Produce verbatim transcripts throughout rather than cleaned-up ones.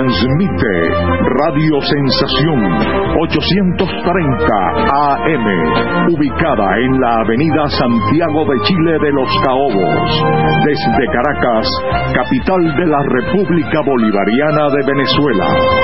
Transmite Radio Sensación ochocientos treinta A M, ubicada en la avenida Santiago de Chile de Los Caobos, desde Caracas, capital de la República Bolivariana de Venezuela.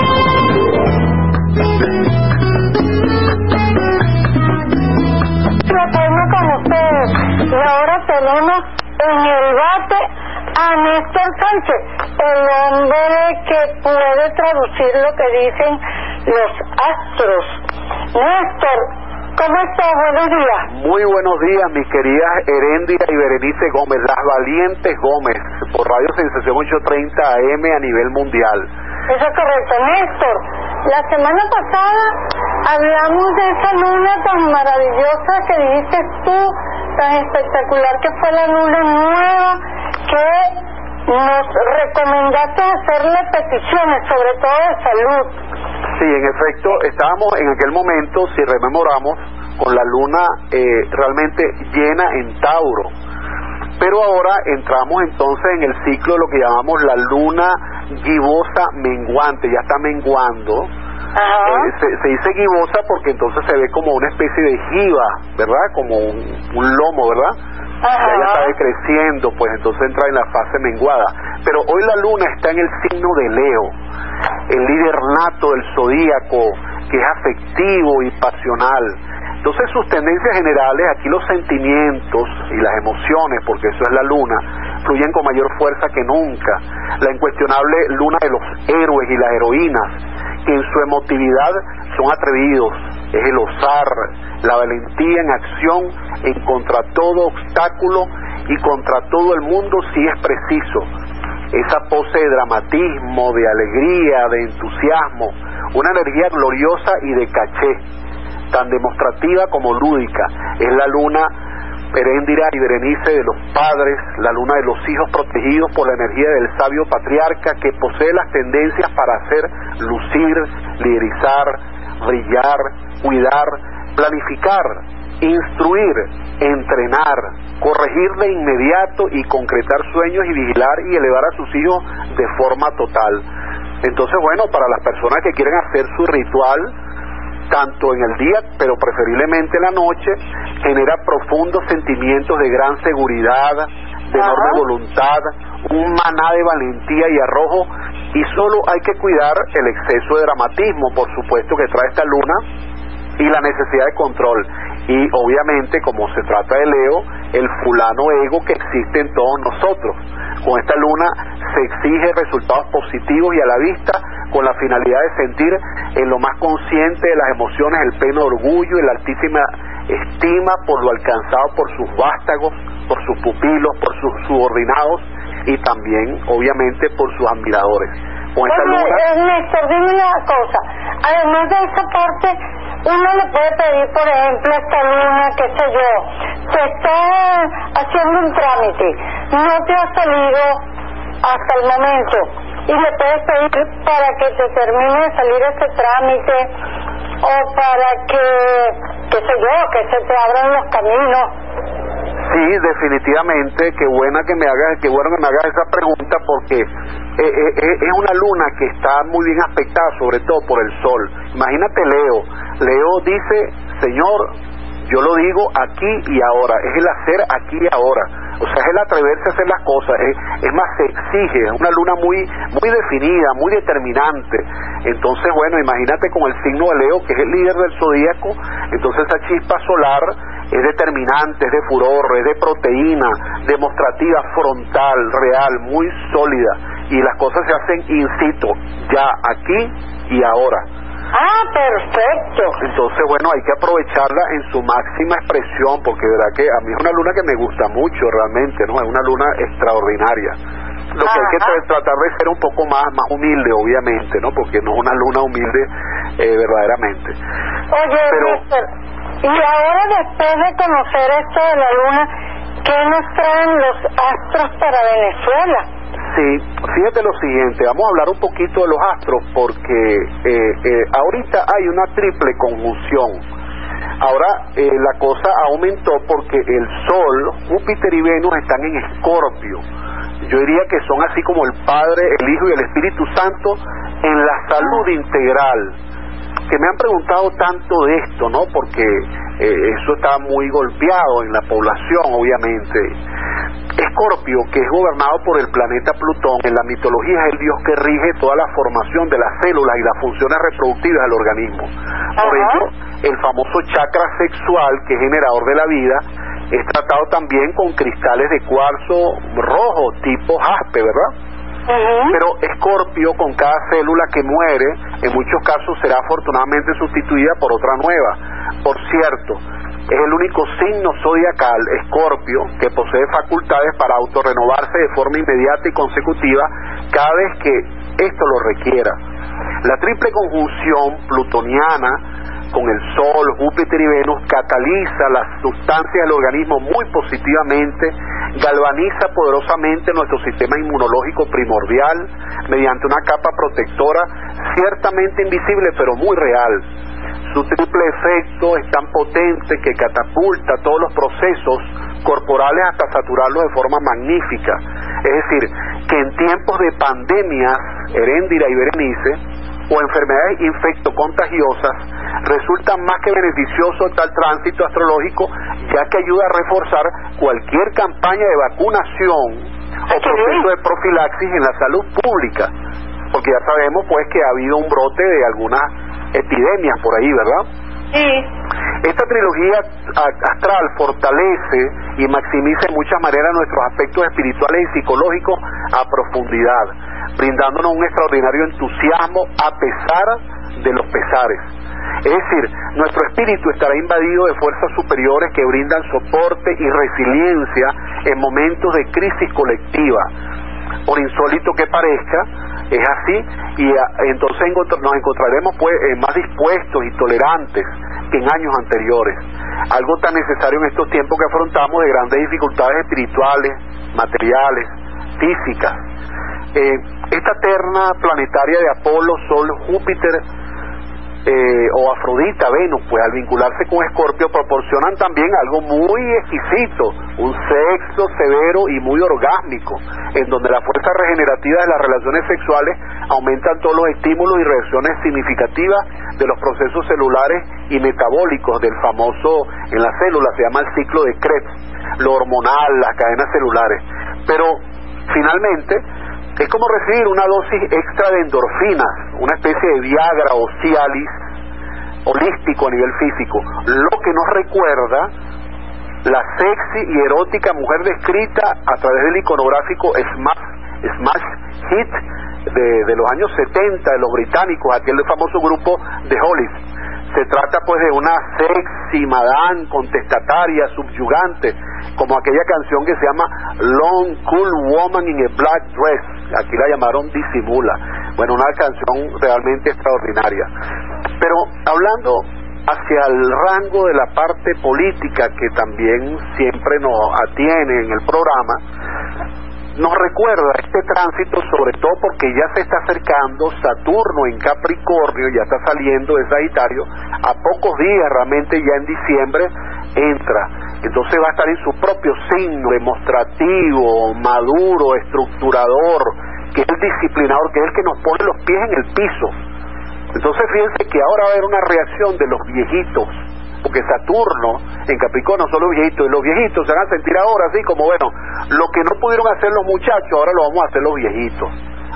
Con ustedes, y ahora tenemos en el bate a Néstor Sánchez, el hombre que puede traducir lo que dicen los astros. Néstor, ¿cómo estás? Buenos días. Muy buenos días, mis queridas Heréndira y Berenice Gómez, las valientes Gómez, por Radio Sensación ochocientos treinta A M a nivel mundial. Eso es correcto. Néstor, la semana pasada hablamos de esa luna tan maravillosa que dijiste tú, tan espectacular que fue la luna nueva, que nos recomendaste hacerle peticiones, sobre todo de salud. Sí, en efecto, estábamos en aquel momento, si rememoramos, con la luna eh, realmente llena en Tauro. Pero ahora entramos entonces en el ciclo de lo que llamamos la luna gibosa menguante, ya está menguando. Eh, se, se dice gibosa porque entonces se ve como una especie de giba, ¿verdad? Como un, un lomo, ¿verdad? Ajá. Ya está decreciendo, pues entonces entra en la fase menguada. Pero hoy la luna está en el signo de Leo, el líder nato del zodíaco, que es afectivo y pasional. Entonces sus tendencias generales, aquí los sentimientos y las emociones, porque eso es la luna, fluyen con mayor fuerza que nunca. La incuestionable luna de los héroes y las heroínas, que en su emotividad son atrevidos, es el osar, la valentía en acción en contra todo obstáculo y contra todo el mundo si es preciso. Esa pose de dramatismo, de alegría, de entusiasmo, una energía gloriosa y de caché, tan demostrativa como lúdica. Es la luna Heréndira y Berenice de los padres, la luna de los hijos protegidos por la energía del sabio patriarca que posee las tendencias para hacer lucir, liderizar, brillar, cuidar, planificar, instruir, entrenar, corregir de inmediato y concretar sueños y vigilar y elevar a sus hijos de forma total. Entonces, bueno, para las personas que quieren hacer su ritual, tanto en el día, pero preferiblemente en la noche, genera profundos sentimientos de gran seguridad, de enorme Ajá. voluntad, un maná de valentía y arrojo, y solo hay que cuidar el exceso de dramatismo, por supuesto, que trae esta luna, y la necesidad de control. Y obviamente, como se trata de Leo, el fulano ego que existe en todos nosotros. Con esta luna se exige resultados positivos y a la vista, con la finalidad de sentir en lo más consciente de las emociones el pleno orgullo y la altísima estima por lo alcanzado por sus vástagos, por sus pupilos, por sus subordinados y también, obviamente, por sus admiradores. Con esta Oye, luna... eh, Néstor, dime una cosa. Además de esa parte, uno le puede pedir, por ejemplo, a esta luna, qué sé yo, te está haciendo un trámite, no te ha salido hasta el momento, y le puedes pedir para que te termine de salir ese trámite, o para que, qué sé yo, que se te abran los caminos. Sí, definitivamente, qué buena que me hagas, qué bueno que me hagas esa pregunta, porque eh, eh, es una luna que está muy bien aspectada, sobre todo por el sol. Imagínate Leo, Leo dice, Señor, yo lo digo aquí y ahora, es el hacer aquí y ahora, o sea, es el atreverse a hacer las cosas, es, es más, se exige, es una luna muy muy definida, muy determinante. Entonces, bueno, imagínate con el signo de Leo, que es el líder del zodíaco, entonces esa chispa solar es determinante, es de furor, es de proteína, demostrativa, frontal, real, muy sólida, y las cosas se hacen in situ, ya, aquí y ahora. Ah, perfecto. Entonces, bueno, hay que aprovecharla en su máxima expresión, porque de verdad que a mí es una luna que me gusta mucho realmente, ¿no? Es una luna extraordinaria. Lo que hay que tra- tratar de ser un poco más más humilde, obviamente, ¿no? Porque no es una luna humilde eh, verdaderamente. Oye, Pero, Néstor, y ahora después de conocer esto de la luna, ¿qué nos traen los astros para Venezuela? sí, fíjate lo siguiente, vamos a hablar un poquito de los astros porque eh, eh, ahorita hay una triple conjunción. Ahora eh, la cosa aumentó porque el Sol, Júpiter y Venus están en Escorpio. yo diría que son así como el Padre, el Hijo y el Espíritu Santo en la salud integral. Que me han preguntado tanto de esto, ¿no? Porque eh, eso está muy golpeado en la población, obviamente. Escorpio, que es gobernado por el planeta Plutón, en la mitología es el dios que rige toda la formación de las células y las funciones reproductivas del organismo. Por ello, el famoso chakra sexual, que es generador de la vida, es tratado también con cristales de cuarzo rojo, tipo jaspe, ¿verdad? Uh-huh. Pero Escorpio, con cada célula que muere, en muchos casos será afortunadamente sustituida por otra nueva. Por cierto, es el único signo zodiacal, Escorpio, que posee facultades para autorrenovarse de forma inmediata y consecutiva cada vez que esto lo requiera. La triple conjunción plutoniana con el Sol, Júpiter y Venus cataliza las sustancias del organismo muy positivamente, galvaniza poderosamente nuestro sistema inmunológico primordial mediante una capa protectora ciertamente invisible pero muy real. Su triple efecto es tan potente que catapulta todos los procesos corporales hasta saturarlos de forma magnífica. Es decir, que en tiempos de pandemias, Heréndira y Berenice, o enfermedades infectocontagiosas, resulta más que beneficioso tal tránsito astrológico, ya que ayuda a reforzar cualquier campaña de vacunación o proceso de profilaxis en la salud pública, porque ya sabemos pues que ha habido un brote de algunas epidemias por ahí, ¿verdad? Sí. Esta trilogía astral fortalece y maximiza en muchas maneras nuestros aspectos espirituales y psicológicos a profundidad, brindándonos un extraordinario entusiasmo a pesar de los pesares. Es decir, nuestro espíritu estará invadido de fuerzas superiores que brindan soporte y resiliencia en momentos de crisis colectiva. Por insólito que parezca, es así, y a, entonces nos encontraremos pues eh, más dispuestos y tolerantes que en años anteriores. Algo tan necesario en estos tiempos que afrontamos de grandes dificultades espirituales, materiales, físicas. Eh, esta terna planetaria de Apolo, Sol, Júpiter eh, o Afrodita, Venus, pues al vincularse con Escorpio proporcionan también algo muy exquisito, un sexo severo y muy orgásmico, en donde la fuerza regenerativa de las relaciones sexuales aumentan todos los estímulos y reacciones significativas de los procesos celulares y metabólicos del famoso, en la célula se llama el ciclo de Krebs, lo hormonal, las cadenas celulares. Pero finalmente es como recibir una dosis extra de endorfinas, una especie de Viagra o Cialis holístico a nivel físico, lo que nos recuerda la sexy y erótica mujer descrita a través del iconográfico Smash, Smash Hit de, de los años setenta de los británicos, aquel famoso grupo de Hollies. Se trata pues de una sexy madame contestataria, subyugante, como aquella canción que se llama Long Cool Woman in a Black Dress, aquí la llamaron Disimula. Bueno, una canción realmente extraordinaria. Pero hablando hacia el rango de la parte política, que también siempre nos atiene en el programa, nos recuerda este tránsito, sobre todo porque ya se está acercando Saturno en Capricornio, ya está saliendo de Sagitario, a pocos días, realmente ya en diciembre entra, entonces va a estar en su propio signo demostrativo, maduro, estructurador, que es el disciplinador, que es el que nos pone los pies en el piso. Entonces fíjense que ahora va a haber una reacción de los viejitos, porque Saturno en Capricornio son los viejitos, y los viejitos se van a sentir ahora así como, bueno, lo que no pudieron hacer los muchachos, ahora lo vamos a hacer los viejitos.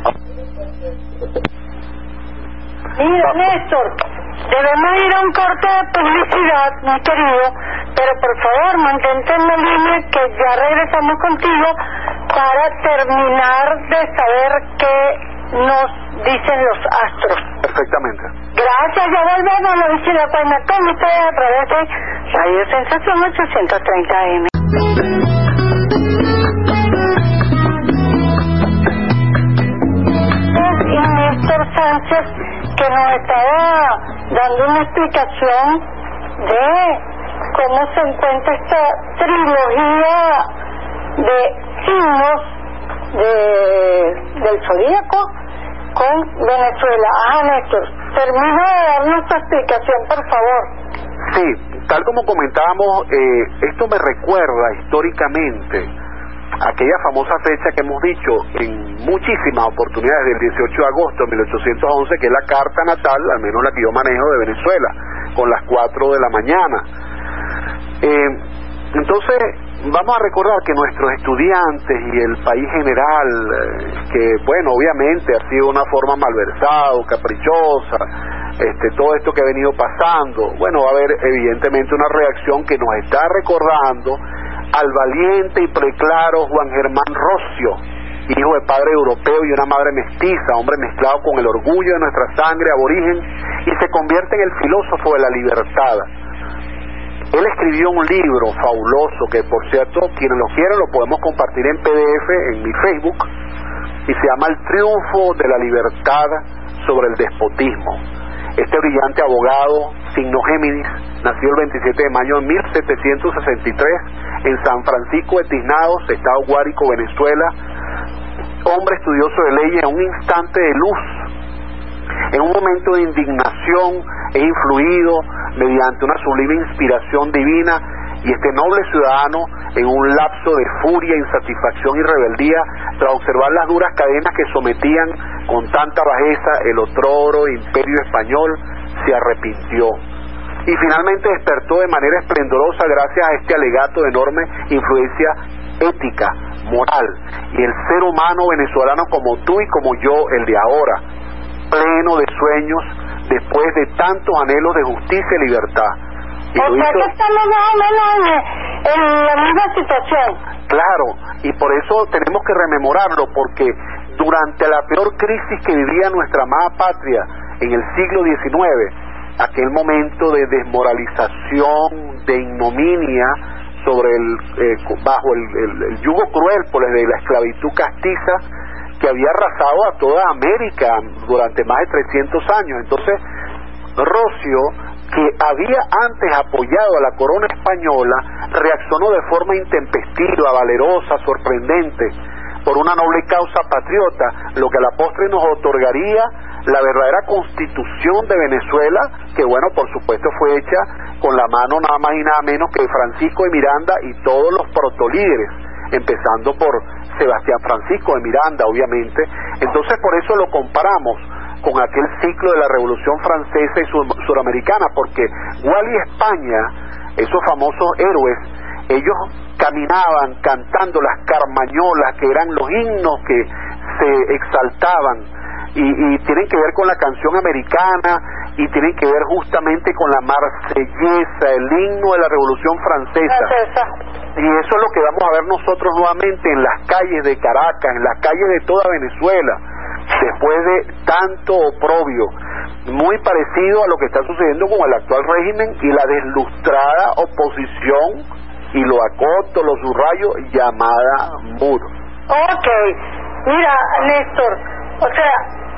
Mira, Néstor, debemos ir a un corte de publicidad, mi querido, pero por favor, mantente en la línea que ya regresamos contigo para terminar de saber qué nos dicen los astros. Perfectamente. Gracias, ya volvemos a la visita Cuaima con ustedes a través de Radio Sensación ochocientos treinta A M. Y Néstor Sánchez, que nos estaba dando una explicación de cómo se encuentra esta trilogía de signos de, del zodíaco con Venezuela. Ah, Néstor, termina de darnos tu explicación, por favor. Sí, tal como comentábamos, eh, esto me recuerda históricamente aquella famosa fecha que hemos dicho en muchísimas oportunidades, del dieciocho de agosto de mil ochocientos once, que es la carta natal, al menos la que yo manejo, de Venezuela, con las cuatro de la mañana. Eh, entonces, vamos a recordar que nuestros estudiantes y el país general, eh, que bueno, obviamente ha sido una forma malversada, caprichosa, este, todo esto que ha venido pasando, bueno, va a haber evidentemente una reacción que nos está recordando al valiente y preclaro Juan Germán Rocio, hijo de padre europeo y una madre mestiza, hombre mezclado con el orgullo de nuestra sangre aborigen, y se convierte en el filósofo de la libertad. Él escribió un libro fabuloso que, por cierto, quienes lo quieran lo podemos compartir en P D F en mi Facebook, y se llama El triunfo de la libertad sobre el despotismo. Este brillante abogado, signo Géminis, nació el veintisiete de mayo de mil setecientos sesenta y tres en San Francisco de Tiznados, estado Guárico, Venezuela. Hombre estudioso de leyes, en un instante de luz, en un momento de indignación, e influido mediante una sublime inspiración divina, y este noble ciudadano, en un lapso de furia, insatisfacción y rebeldía, tras observar las duras cadenas que sometían con tanta bajeza el otroro imperio español, se arrepintió y finalmente despertó de manera esplendorosa gracias a este alegato de enorme influencia ética, moral, y el ser humano venezolano como tú y como yo, el de ahora, pleno de sueños después de tantos anhelos de justicia y libertad. Y o sea hizo... que estamos más o menos en, en la misma situación. Claro, y por eso tenemos que rememorarlo, porque durante la peor crisis que vivía nuestra amada patria en el siglo diecinueve, aquel momento de desmoralización, de ignominia, sobre el eh, bajo el, el, el yugo cruel por el de la esclavitud castiza que había arrasado a toda América durante más de trescientos años. Entonces, Rocio, que había antes apoyado a la corona española, reaccionó de forma intempestiva, valerosa, sorprendente, por una noble causa patriota, lo que a la postre nos otorgaría la verdadera constitución de Venezuela, que bueno, por supuesto fue hecha con la mano nada más y nada menos que de Francisco de Miranda y todos los protolíderes, empezando por Sebastián Francisco de Miranda, obviamente. Entonces por eso lo comparamos con aquel ciclo de la Revolución Francesa y sur suramericana, porque Gual y España, esos famosos héroes, ellos caminaban cantando las carmañolas, que eran los himnos que se exaltaban, y, y tienen que ver con la canción americana, y tienen que ver justamente con la marsellesa, el himno de la Revolución Francesa. Y eso es lo que vamos a ver nosotros nuevamente en las calles de Caracas, en las calles de toda Venezuela, después de tanto oprobio, muy parecido a lo que está sucediendo con el actual régimen y la deslustrada oposición, y lo acoto, lo subrayo, llamada muro. Ok, mira, Néstor, o sea,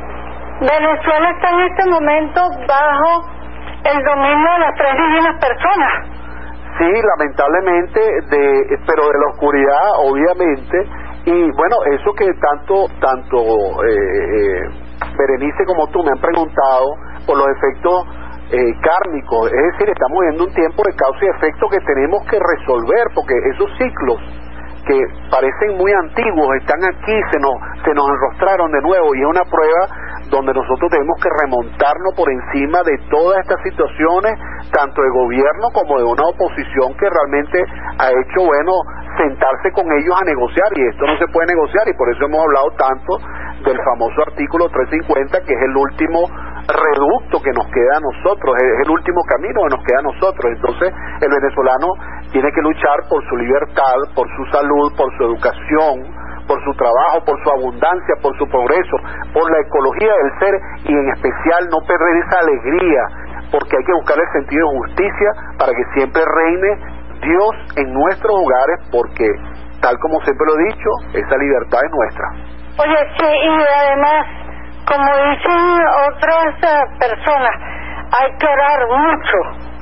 Venezuela está en este momento bajo el dominio de las tres divinas personas. Sí, lamentablemente, de, pero de la oscuridad, obviamente. Y bueno, eso que tanto tanto eh, eh, Berenice como tú me han preguntado por los efectos eh, kármicos, es decir, estamos viviendo un tiempo de causa y efecto que tenemos que resolver, porque esos ciclos que parecen muy antiguos están aquí, se nos se nos enrostraron de nuevo, y es una prueba donde nosotros tenemos que remontarnos por encima de todas estas situaciones, tanto de gobierno como de una oposición que realmente ha hecho, bueno, sentarse con ellos a negociar, y esto no se puede negociar, y por eso hemos hablado tanto del famoso artículo trescientos cincuenta, que es el último reducto que nos queda a nosotros, es el último camino que nos queda a nosotros. Entonces el venezolano tiene que luchar por su libertad, por su salud, por su educación, por su trabajo, por su abundancia, por su progreso, por la ecología del ser, y en especial no perder esa alegría, porque hay que buscar el sentido de justicia para que siempre reine Dios en nuestros hogares, porque tal como siempre lo he dicho, esa libertad es nuestra. Oye, sí, y además, como dicen otras uh, personas, hay que orar mucho.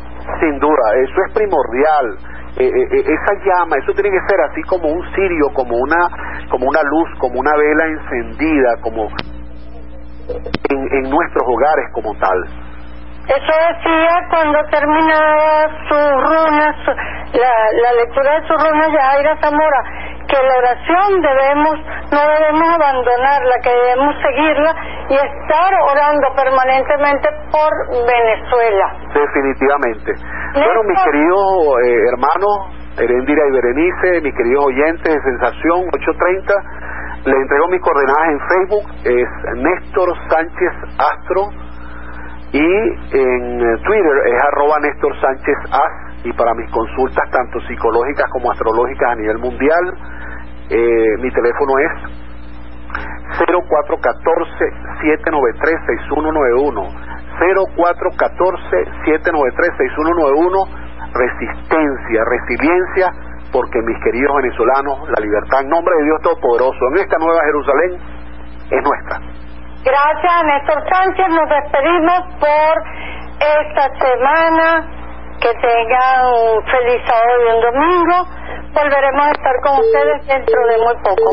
Sin duda, eso es primordial. Eh, eh, esa llama, eso tiene que ser así como un cirio, como una como una luz, como una vela encendida, como en, en nuestros hogares como tal. Eso decía cuando terminaba sus runas, su, la, la lectura de sus runas, Yajaira Zamora, que la oración debemos, no debemos abandonarla, que debemos seguirla y estar orando permanentemente por Venezuela. Definitivamente. Néstor. Bueno, mis queridos eh, hermanos, Heréndira y Berenice, mis queridos oyentes de Sensación ocho treinta, les entrego mis coordenadas en Facebook, es Néstor Sánchez Astro, y en Twitter es arroba Néstor Sánchez As, y para mis consultas tanto psicológicas como astrológicas a nivel mundial, eh, mi teléfono es cero cuatro uno cuatro, siete nueve tres, seis uno nueve uno, cero cuatro uno cuatro, siete nueve tres, seis uno nueve uno. Resistencia, resiliencia, porque mis queridos venezolanos, la libertad en nombre de Dios Todopoderoso en esta nueva Jerusalén es nuestra. Gracias, Néstor Sánchez. Nos despedimos por esta semana. Que tengan un feliz sábado y un domingo. Volveremos a estar con ustedes dentro de muy poco.